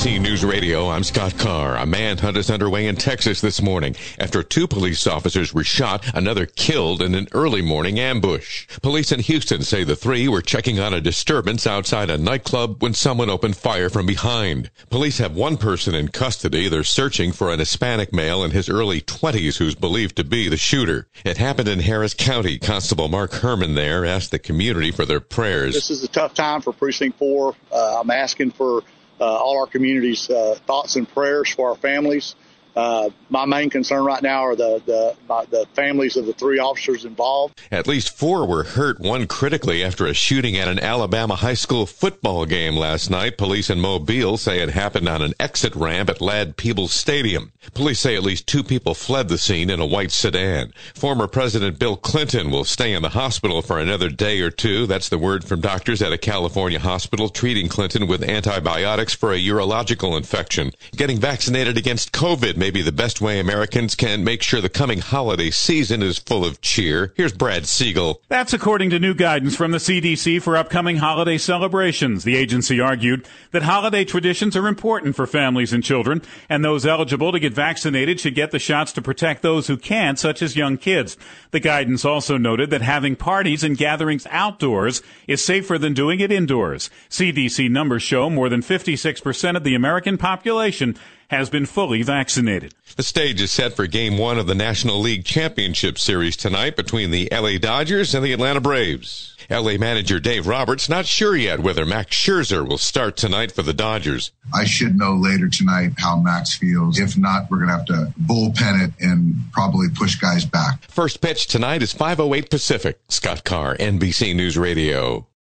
NBC News Radio, I'm Scott Carr. A manhunt is underway in Texas this morning. After 2 police officers were shot, another killed in an early morning ambush. Police in Houston say the 3 were checking on a disturbance outside a nightclub when someone opened fire from behind. Police have 1 person in custody. They're searching for an Hispanic male in his early 20s who's believed to be the shooter. It happened in Harris County. Constable Mark Herman there asked the community for their prayers. This is a tough time for Precinct 4. I'm asking for all our community's thoughts and prayers for our families. My main concern right now are the families of the 3 officers involved. At least 4 were hurt, 1 critically after a shooting at an Alabama high school football game last night. Police in Mobile say it happened on an exit ramp at Ladd-Peebles Stadium. Police say at least 2 people fled the scene in a white sedan. Former President Bill Clinton will stay in the hospital for another day or 2. That's the word from doctors at a California hospital treating Clinton with antibiotics for a urological infection. Getting vaccinated against COVID may be the best way Americans can make sure the coming holiday season is full of cheer. Here's Brad Siegel. That's according to new guidance from the CDC for upcoming holiday celebrations. The agency argued that holiday traditions are important for families and children, and those eligible to get vaccinated should get the shots to protect those who can't, such as young kids. The guidance also noted that having parties and gatherings outdoors is safer than doing it indoors. CDC numbers show more than 56% of the American population has been fully vaccinated. The stage is set for Game 1 of the National League Championship Series tonight between the LA Dodgers and the Atlanta Braves. LA manager Dave Roberts not sure yet whether Max Scherzer will start tonight for the Dodgers. I should know later tonight how Max feels. If not, we're going to have to bullpen it and probably push guys back. First pitch tonight is 5:08 Pacific. Scott Carr, NBC News Radio.